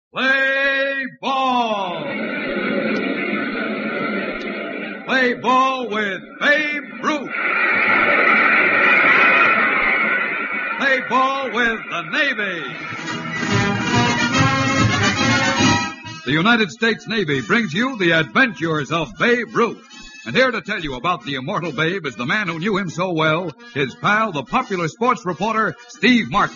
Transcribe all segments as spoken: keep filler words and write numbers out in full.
Play ball! Play ball with Babe Ruth! Play ball with the Navy! The United States Navy brings you the adventures of Babe Ruth. And here to tell you about the immortal Babe is the man who knew him so well, his pal, the popular sports reporter, Steve Martin.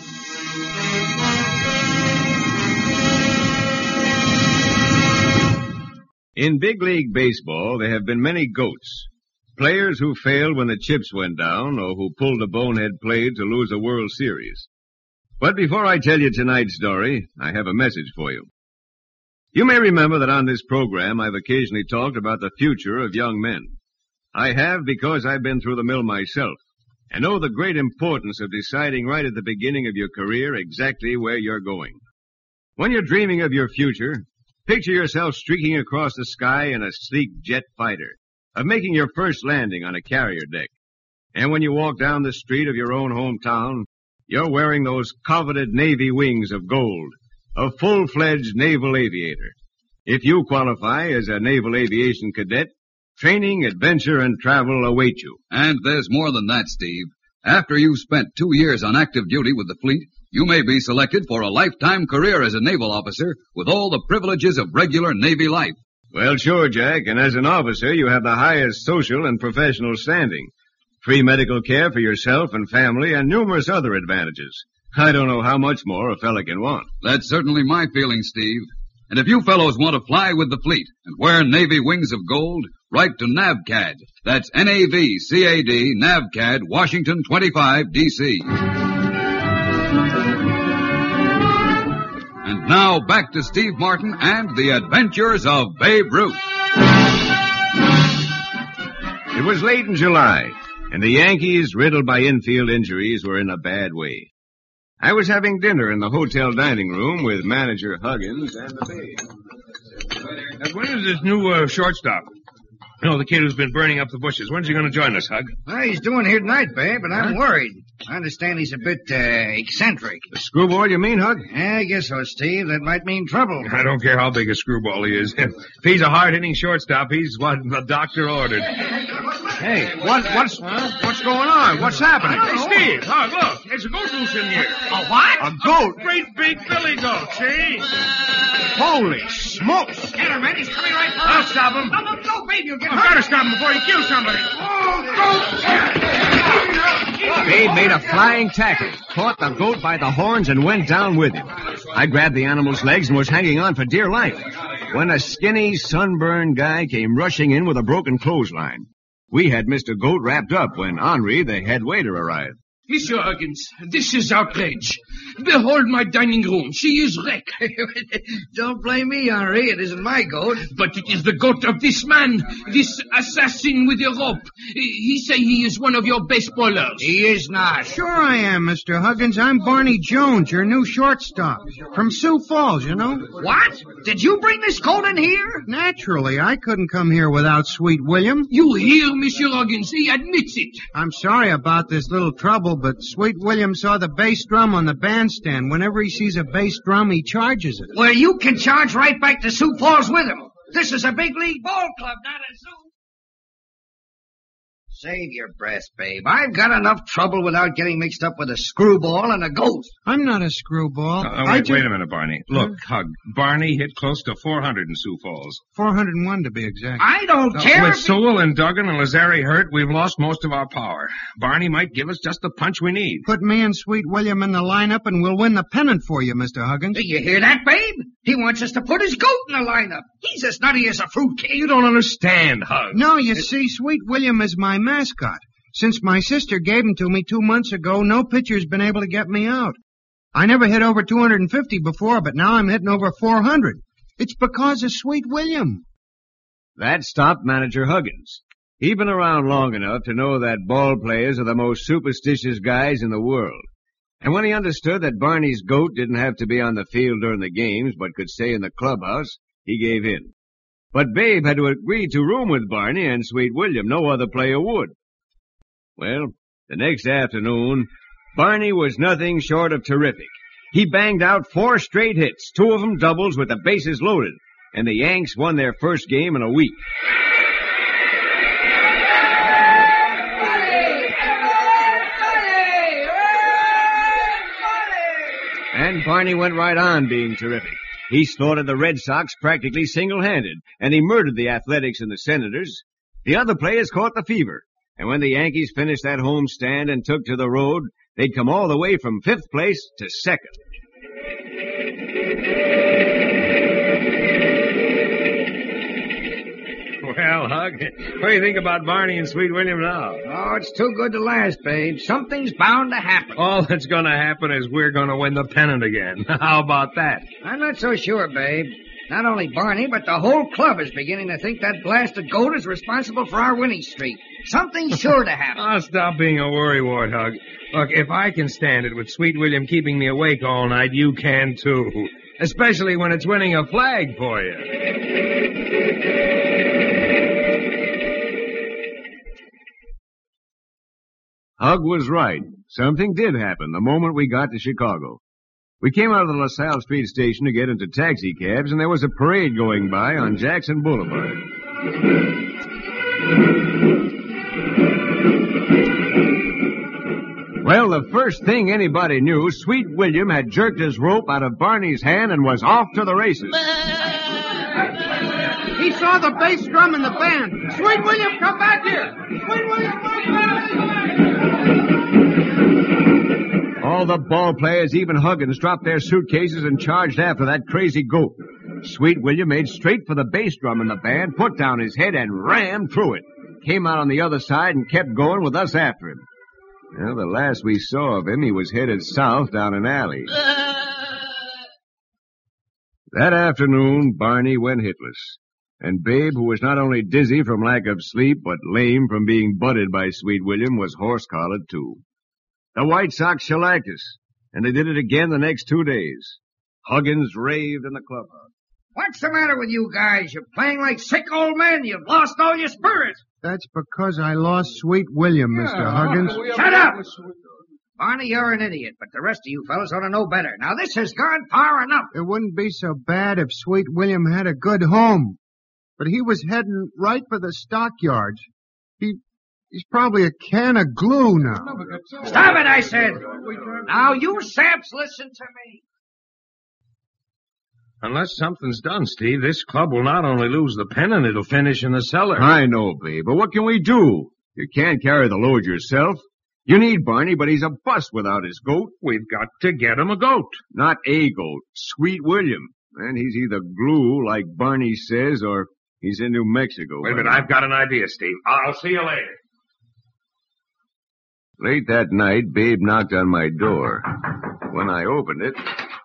In big league baseball, there have been many GOATs. Players who failed when the chips went down or who pulled a bonehead play to lose a World Series. But before I tell you tonight's story, I have a message for you. You may remember that on this program I've occasionally talked about the future of young men. I have because I've been through the mill myself and know the great importance of deciding right at the beginning of your career exactly where you're going. When you're dreaming of your future, picture yourself streaking across the sky in a sleek jet fighter, of making your first landing on a carrier deck. And when you walk down the street of your own hometown, you're wearing those coveted Navy wings of gold, a full-fledged naval aviator. If you qualify as a naval aviation cadet, training, adventure, and travel await you. And there's more than that, Steve. After you've spent two years on active duty with the fleet, you may be selected for a lifetime career as a naval officer with all the privileges of regular Navy life. Well, sure, Jack, and as an officer, you have the highest social and professional standing. Free medical care for yourself and family, and numerous other advantages. I don't know how much more a fella can want. That's certainly my feeling, Steve. And if you fellows want to fly with the fleet and wear Navy wings of gold, write to NAVCAD. That's N A V C A D, NAVCAD, Washington twenty-five, D C And now back to Steve Martin and the adventures of Babe Ruth. It was late in July, and the Yankees, riddled by infield injuries, were in a bad way. I was having dinner in the hotel dining room with manager Huggins and the Babe. Now, when is this new uh, shortstop? You know, the kid who's been burning up the bushes. When's he going to join us, Hug? Well, he's doing here tonight, Babe, but I'm huh? worried. I understand he's a bit uh, eccentric. The screwball, you mean, Hug? Yeah, I guess so, Steve. That might mean trouble. I don't care how big a screwball he is. If he's a hard-hitting shortstop, he's what the doctor ordered. Hey, what, what's huh? what's going on? What's happening? Hey, Steve, Hug, look. There's a goat loose in here. A what? A goat? Great big billy goat, see? Holy smokes. Get him, man. He's coming right for us. I'll stop him. No, no, no, Babe, you'll get I've hurt. got to stop him before he kills somebody. Oh, Babe made a flying tackle, caught the goat by the horns, and went down with him. I grabbed the animal's legs and was hanging on for dear life when a skinny, sunburned guy came rushing in with a broken clothesline. We had Mister Goat wrapped up when Henri, the head waiter, arrived. Monsieur Huggins, this is outrage. Behold my dining room. She is wrecked. Don't blame me, Henri. It isn't my goat. But it is the goat of this man, this assassin with a rope. He say he is one of your baseballers. He is not. Sure I am, Mister Huggins. I'm Barney Jones, your new shortstop. From Sioux Falls, you know. What? Did you bring this goat in here? Naturally. I couldn't come here without Sweet William. You hear, Monsieur Huggins? He admits it. I'm sorry about this little trouble, but Sweet William saw the bass drum on the bandstand. Whenever he sees a bass drum, he charges it. Well, you can charge right back to Sioux Falls with him. This is a big league ball club, not a zoo. Save your breath, Babe. I've got enough trouble without getting mixed up with a screwball and a goat. I'm not a screwball. Uh, wait, just... wait a minute, Barney. Look, huh? Hug. Barney hit close to four hundred in Sioux Falls. four hundred one to be exact. I don't uh, care. With Sewell and Duggan and Lazari hurt, we've lost most of our power. Barney might give us just the punch we need. Put me and Sweet William in the lineup and we'll win the pennant for you, Mister Huggins. Do you hear that, Babe? He wants us to put his goat in the lineup. He's as nutty as a fruitcake. You don't understand, Hug. No, you it's... see, Sweet William is my mascot. Since my sister gave him to me two months ago, no pitcher's been able to get me out. I never hit over two hundred fifty before, but now I'm hitting over four hundred. It's because of Sweet William. That stopped manager Huggins. He'd been around long enough to know that ball players are the most superstitious guys in the world. And when he understood that Barney's goat didn't have to be on the field during the games, but could stay in the clubhouse, he gave in. But Babe had to agree to room with Barney and Sweet William. No other player would. Well, the next afternoon, Barney was nothing short of terrific. He banged out four straight hits, two of them doubles with the bases loaded, and the Yanks won their first game in a week. And Barney went right on being terrific. He slaughtered the Red Sox practically single-handed, and he murdered the Athletics and the Senators. The other players caught the fever, and when the Yankees finished that homestand and took to the road, they'd come all the way from fifth place to second. Well, Hug, what do you think about Barney and Sweet William now? Oh, it's too good to last, babe. Something's bound to happen. All that's going to happen is we're going to win the pennant again. How about that? I'm not so sure, babe. Not only Barney, but the whole club is beginning to think that blasted goat is responsible for our winning streak. Something's sure to happen. Oh, stop being a worrywart, Hug. Look, if I can stand it with Sweet William keeping me awake all night, you can too. Especially when it's winning a flag for you. Hug was right. Something did happen the moment we got to Chicago. We came out of the LaSalle Street station to get into taxi cabs, and there was a parade going by on Jackson Boulevard. Well, the first thing anybody knew, Sweet William had jerked his rope out of Barney's hand and was off to the races. He saw the bass drum in the band. Sweet William, come back here! Sweet William, come back here! All the ball players, even Huggins, dropped their suitcases and charged after that crazy goat. Sweet William made straight for the bass drum in the band, put down his head, and rammed through it. Came out on the other side and kept going with us after him. Well, the last we saw of him, he was headed south down an alley. That afternoon, Barney went hitless. And Babe, who was not only dizzy from lack of sleep, but lame from being butted by Sweet William, was horse-collared, too. The White Sox shellacked us, and they did it again the next two days. Huggins raved in the clubhouse. What's the matter with you guys? You're playing like sick old men. You've lost all your spirit. That's because I lost Sweet William, Mister Yeah, Huggins. Shut up! Barney, you're an idiot, but the rest of you fellas ought to know better. Now, this has gone far enough. It wouldn't be so bad if Sweet William had a good home. But he was heading right for the stockyards. He... He's probably a can of glue now. Stop it, I said. Now, you saps, listen to me. Unless something's done, Steve, this club will not only lose the pennant, it'll finish in the cellar. I know, Babe, but what can we do? You can't carry the load yourself. You need Barney, but he's a bust without his goat. We've got to get him a goat. Not a goat. Sweet William. And he's either glue, like Barney says, or he's in New Mexico. Wait a minute, I've got an idea, Steve. I'll see you later. Late that night, Babe knocked on my door. When I opened it...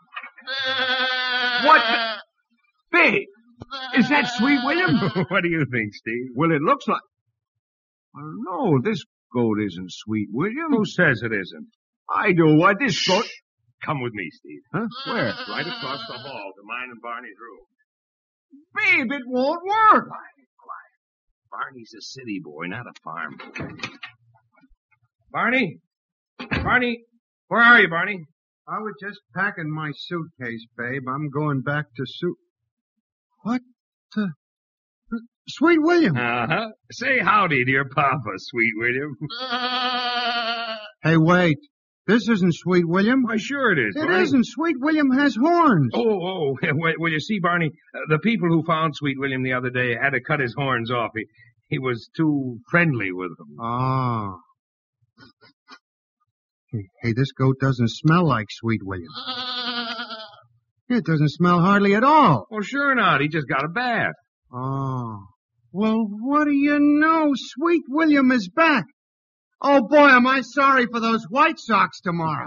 What the... Babe! Is that Sweet William? What do you think, Steve? Well, it looks like... Well, no, this goat isn't Sweet William. Who says it isn't? I do. Why, this goat... Come with me, Steve. Huh? Where? Right across the hall to mine and Barney's room. Babe, it won't work. Quiet, quiet. Barney's a city boy, not a farm boy. Barney? Barney? Where are you, Barney? I was just packing my suitcase, babe. I'm going back to suit... What the... Sweet William! Uh-huh. Say howdy to your papa, Sweet William. Hey, wait. This isn't Sweet William. Why, sure it is, It Barney. isn't. Sweet William has horns. Oh, oh, well, well, you see, Barney, uh, the people who found Sweet William the other day had to cut his horns off. He, he was too friendly with them. Ah. Hey, hey, this goat doesn't smell like Sweet William. It doesn't smell hardly at all. Well, sure not. He just got a bath. Oh. Well, what do you know? Sweet William is back. Oh, boy, am I sorry for those White Sox tomorrow.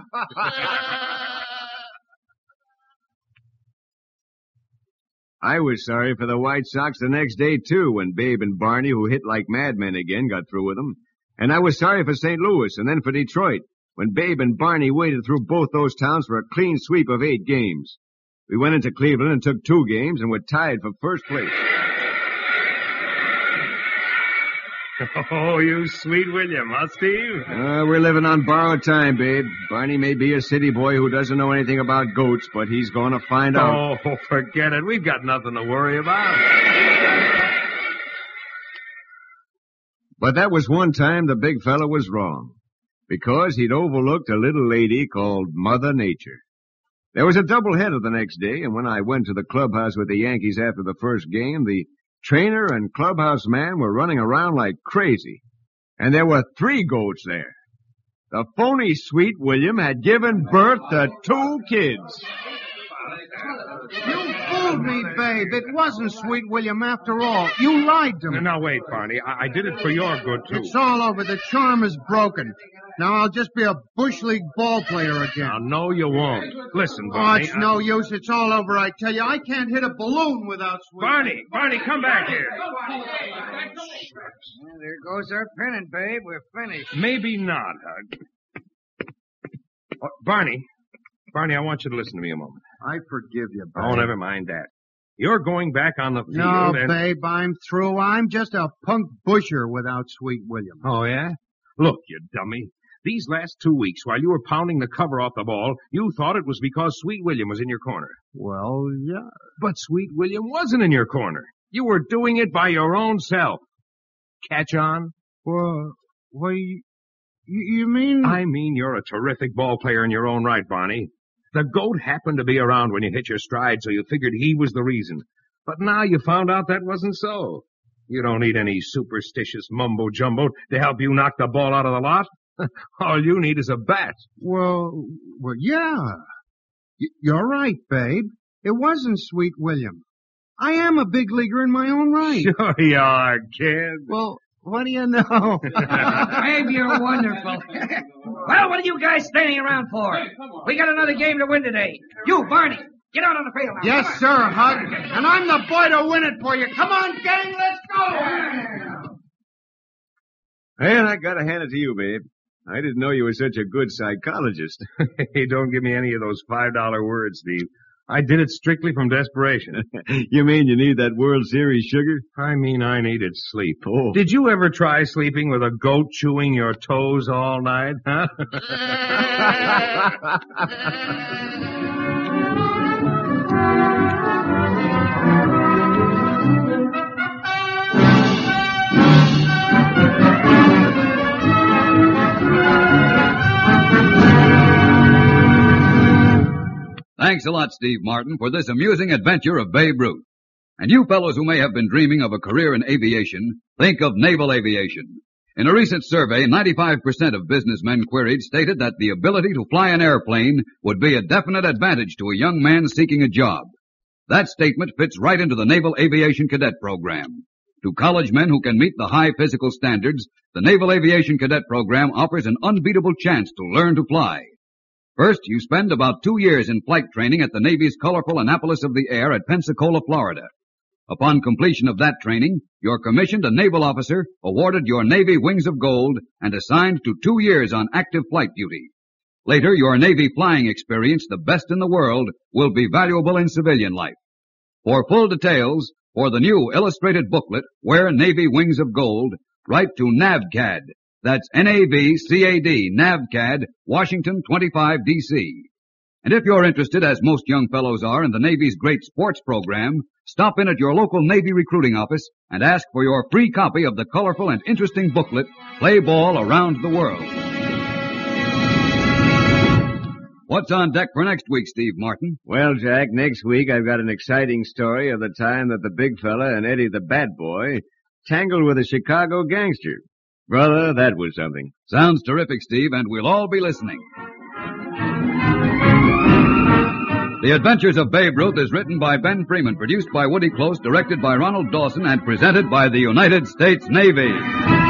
I was sorry for the White Sox the next day, too, when Babe and Barney, who hit like madmen again, got through with them. And I was sorry for Saint Louis and then for Detroit, when Babe and Barney waded through both those towns for a clean sweep of eight games. We went into Cleveland and took two games and were tied for first place. Oh, you sweet William, huh, Steve? Uh, we're living on borrowed time, babe. Barney may be a city boy who doesn't know anything about goats, but he's going to find out. Oh, forget it. We've got nothing to worry about. But that was one time the big fella was wrong, because he'd overlooked a little lady called Mother Nature. There was a doubleheader the next day, and when I went to the clubhouse with the Yankees after the first game, the trainer and clubhouse man were running around like crazy. And there were three goats there. The phony Sweet William had given birth to two kids. You fooled me, babe. It wasn't Sweet William after all. You lied to me. Now, wait, Barney. I, I did it for your good, too. It's all over. The charm is broken. Now I'll just be a Bush League ball player again. Now, no, you won't. Listen, Oh, Barney. it's I- no use. It's all over, I tell you. I can't hit a balloon without Sweet. Barney, Barney, come back here. Well, there goes our pennant, babe. We're finished. Maybe not, Hug. Oh, Barney, Barney, I want you to listen to me a moment. I forgive you, babe. Oh, never mind that. You're going back on the field No, and... babe, I'm through. I'm just a punk busher without Sweet William. Oh, yeah? Look, you dummy. These last two weeks, while you were pounding the cover off the ball, you thought it was because Sweet William was in your corner. Well, yeah. But Sweet William wasn't in your corner. You were doing it by your own self. Catch on? Well, what do you, you, you mean? I mean, you're a terrific ball player in your own right, Barney. The goat happened to be around when you hit your stride, so you figured he was the reason. But now you found out that wasn't so. You don't need any superstitious mumbo-jumbo to help you knock the ball out of the lot. All you need is a bat. Well, well, yeah. Y- you're right, babe. It wasn't Sweet William. I am a big leaguer in my own right. Sure you are, kid. Well, what do you know? Babe, you're wonderful. Well, what are you guys standing around for? We got another game to win today. You, Barney, get out on the field now. Yes, Come on. sir, Hug. And I'm the boy to win it for you. Come on, gang, let's go. And I gotta hand it to you, babe. I didn't know you were such a good psychologist. Hey, don't give me any of those five dollar words, Steve. I did it strictly from desperation. You mean you need that World Series sugar? I mean, I needed sleep. Oh. Did you ever try sleeping with a goat chewing your toes all night, huh? Thanks a lot, Steve Martin, for this amusing adventure of Babe Ruth. And you fellows who may have been dreaming of a career in aviation, think of naval aviation. In a recent survey, ninety-five percent of businessmen queried stated that the ability to fly an airplane would be a definite advantage to a young man seeking a job. That statement fits right into the Naval Aviation Cadet Program. To college men who can meet the high physical standards, the Naval Aviation Cadet Program offers an unbeatable chance to learn to fly. First, you spend about two years in flight training at the Navy's colorful Annapolis of the Air at Pensacola, Florida. Upon completion of that training, you're commissioned a naval officer, awarded your Navy Wings of Gold, and assigned to two years on active flight duty. Later, your Navy flying experience, the best in the world, will be valuable in civilian life. For full details, for the new illustrated booklet, Wear Navy Wings of Gold, write to NAVCAD. That's N A V C A D, NAVCAD, Washington twenty-five, D C And if you're interested, as most young fellows are, in the Navy's great sports program, stop in at your local Navy recruiting office and ask for your free copy of the colorful and interesting booklet, Play Ball Around the World. What's on deck for next week, Steve Martin? Well, Jack, next week I've got an exciting story of the time that the big fella and Eddie the bad boy tangled with a Chicago gangster. Brother, that was something. Sounds terrific, Steve, and we'll all be listening. The Adventures of Babe Ruth is written by Ben Freeman, produced by Woody Close, directed by Ronald Dawson, and presented by the United States Navy.